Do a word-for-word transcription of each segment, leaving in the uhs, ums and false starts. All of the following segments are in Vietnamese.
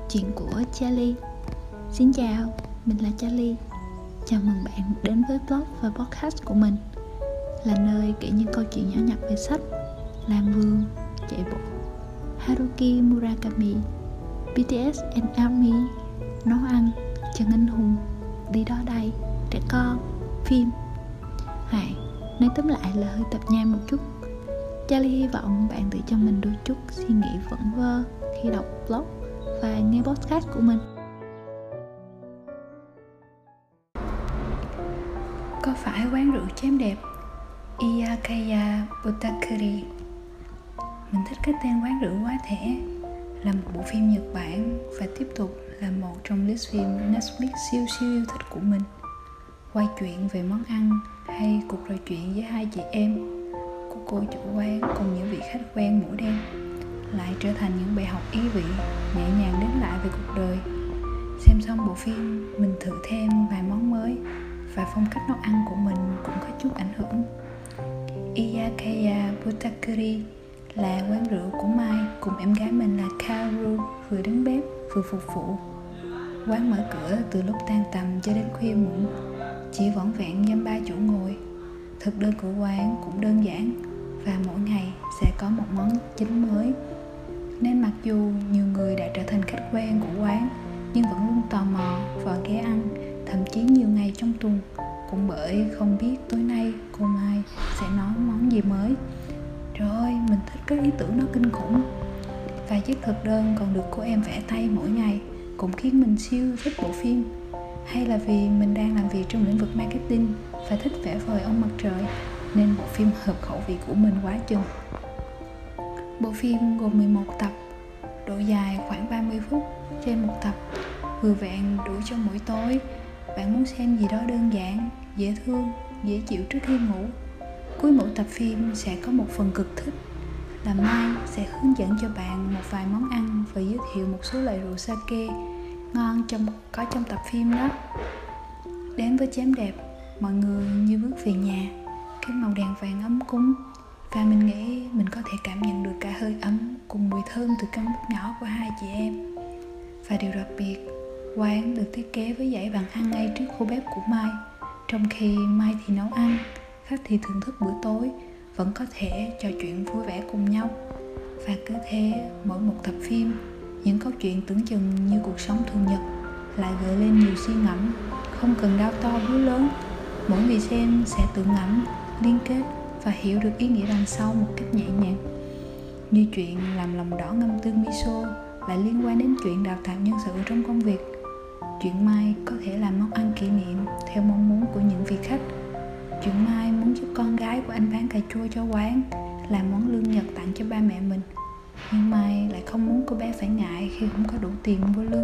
Chuyện của Charlie. Xin chào, mình là Charlie. Chào mừng bạn đến với blog và podcast của mình, là nơi kể những câu chuyện nhỏ nhặt về sách, làm vườn, chạy bộ, Haruki Murakami, bê tê ét and Army, nấu ăn, chân anh hùng, đi đó đây, trẻ con, phim. Hay, nói tóm lại là hơi tạp nham một chút. Charlie hy vọng bạn tự cho mình đôi chút suy nghĩ vẩn vơ khi đọc blog và nghe podcast của mình. Có phải quán rượu chém đẹp Iyakaya Botakuri? Mình thích cái tên quán rượu quá thể. Là một bộ phim Nhật Bản và tiếp tục là một trong list phim Netflix siêu siêu yêu thích của mình. Quay chuyện về món ăn hay cuộc trò chuyện với hai chị em của cô chủ quán cùng những vị khách quen mỗi đêm lại trở thành những bài học ý vị nhẹ nhàng đến lại về cuộc đời. Xem xong bộ phim, mình thử thêm vài món mới và phong cách nấu ăn của mình cũng có chút ảnh hưởng. Iyakaya Botakuri là quán rượu của Mai cùng em gái mình là Kaoru, vừa đứng bếp vừa phục vụ. Quán mở cửa từ lúc tan tầm cho đến khuya muộn, chỉ vỏn vẹn dăm ba chỗ ngồi. Thực đơn của quán cũng đơn giản và mỗi ngày sẽ có một món chính mới. Nên mặc dù nhiều người đã trở thành khách quen của quán, nhưng vẫn luôn tò mò và ghé ăn, thậm chí nhiều ngày trong tuần, cũng bởi không biết tối nay cô Mai sẽ nói món gì mới. Trời ơi, mình thích cái ý tưởng nó kinh khủng. Và chiếc thực đơn còn được cô em vẽ tay mỗi ngày cũng khiến mình siêu thích bộ phim. Hay là vì mình đang làm việc trong lĩnh vực marketing và thích vẽ vời ông mặt trời, nên bộ phim hợp khẩu vị của mình quá chừng. Bộ phim gồm mười một tập, độ dài khoảng ba mươi phút trên một tập, vừa vẹn đủ cho mỗi tối. Bạn muốn xem gì đó đơn giản, dễ thương, dễ chịu trước khi ngủ. Cuối mỗi tập phim sẽ có một phần cực thích, là Mai sẽ hướng dẫn cho bạn một vài món ăn và giới thiệu một số loại rượu sake ngon trong có trong tập phim đó. Đến với chém đẹp, mọi người như bước về nhà, cái màu đèn vàng ấm cúng, và mình nghĩ mình có thể cảm nhận được cả hơi ấm cùng mùi thơm từ căn bếp nhỏ của hai chị em. Và điều đặc biệt, quán được thiết kế với dãy bàn ăn ngay trước khu bếp của Mai. Trong khi Mai thì nấu ăn, khách thì thưởng thức bữa tối, vẫn có thể trò chuyện vui vẻ cùng nhau. Và cứ thế, mỗi một tập phim, những câu chuyện tưởng chừng như cuộc sống thường nhật lại gợi lên nhiều suy ngẫm, không cần đao to búa lớn. Mỗi người xem sẽ tự ngẫm, liên kết và hiểu được ý nghĩa đằng sau một cách nhẹ nhàng. Như chuyện làm lòng đỏ ngâm tương miso lại liên quan đến chuyện đào tạo nhân sự trong công việc. Chuyện Mai có thể làm món ăn kỷ niệm theo mong muốn của những vị khách. Chuyện Mai muốn giúp con gái của anh bán cà chua cho quán làm món lương nhật tặng cho ba mẹ mình, nhưng Mai lại không muốn cô bé phải ngại khi không có đủ tiền mua lương.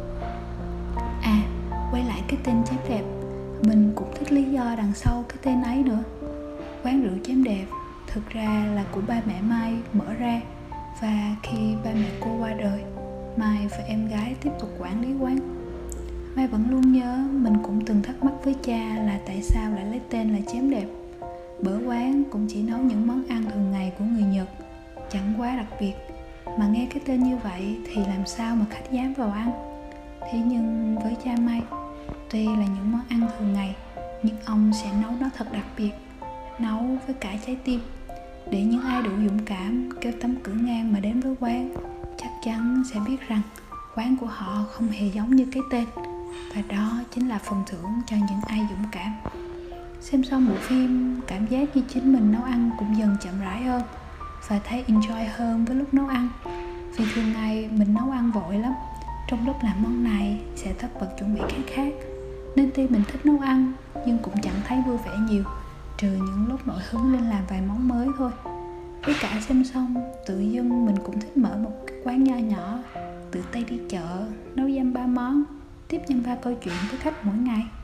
À, quay lại cái tên chém đẹp, mình cũng thích lý do đằng sau cái tên ấy nữa. Quán rượu chém đẹp thực ra là của ba mẹ Mai mở ra, và khi ba mẹ cô qua đời, Mai và em gái tiếp tục quản lý quán. Mai vẫn luôn nhớ mình cũng từng thắc mắc với cha là tại sao lại lấy tên là chém đẹp. Bữa quán cũng chỉ nấu những món ăn thường ngày của người Nhật, chẳng quá đặc biệt, mà nghe cái tên như vậy thì làm sao mà khách dám vào ăn. Thế nhưng với cha Mai, tuy là những món ăn thường ngày, nhưng ông sẽ nấu nó thật đặc biệt, nấu với cả trái tim, để những ai đủ dũng cảm kéo tấm cửa ngang mà đến với quán chắc chắn sẽ biết rằng quán của họ không hề giống như cái tên. Và đó chính là phần thưởng cho những ai dũng cảm. Xem xong bộ phim, cảm giác như chính mình nấu ăn cũng dần chậm rãi hơn, và thấy enjoy hơn với lúc nấu ăn. Vì thường ngày mình nấu ăn vội lắm, trong lúc làm món này sẽ tất bật chuẩn bị cái khác, nên tuy mình thích nấu ăn nhưng cũng chẳng thấy vui vẻ nhiều, trừ những lúc nổi hứng lên làm vài món mới thôi. Với cả xem xong, tự dưng mình cũng thích mở một cái quán nho nhỏ, tự tay đi chợ, nấu dăm ba món, tiếp nhân ba câu chuyện với khách mỗi ngày.